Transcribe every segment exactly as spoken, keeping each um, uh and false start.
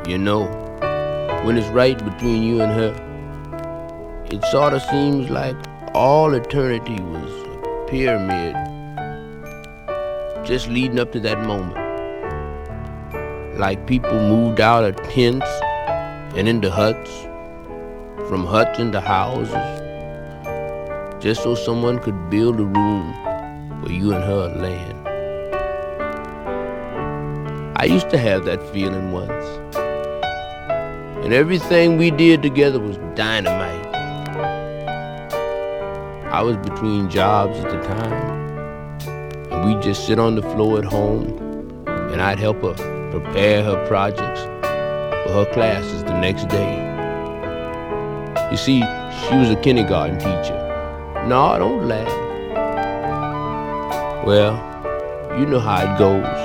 You know, when it's right between you and her, it sort of seems like all eternity was a pyramid just leading up to that moment. Like people moved out of tents and into huts, from huts into houses, just so someone could build a room where you and her land. I used to have that feeling once, and everything we did together was dynamite. I was between jobs at the time, and we'd just sit on the floor at home, and I'd help her prepare her projects for her classes the next day. You see, she was a kindergarten teacher. No, don't laugh. Well, you know how it goes.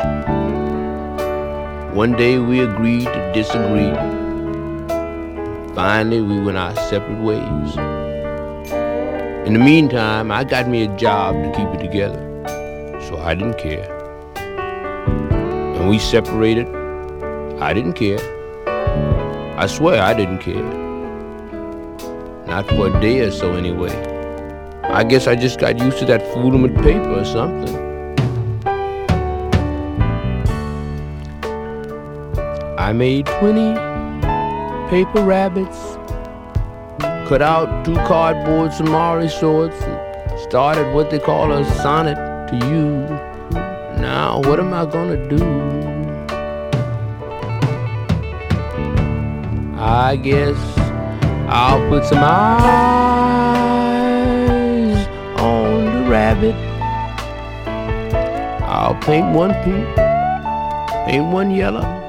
One day we agreed to disagree. Finally, we went our separate ways. In the meantime, I got me a job to keep it together, so I didn't care. And we separated. I didn't care. I swear I didn't care. Not for a day or so anyway. I guess I just got used to that fooling with paper or something. I made twenty paper rabbits, cut out two cardboard Samari swords, and started what they call a sonnet to you. Now, what am I gonna do? I guess I'll put some eyes on the rabbit. I'll paint one pink, paint one yellow,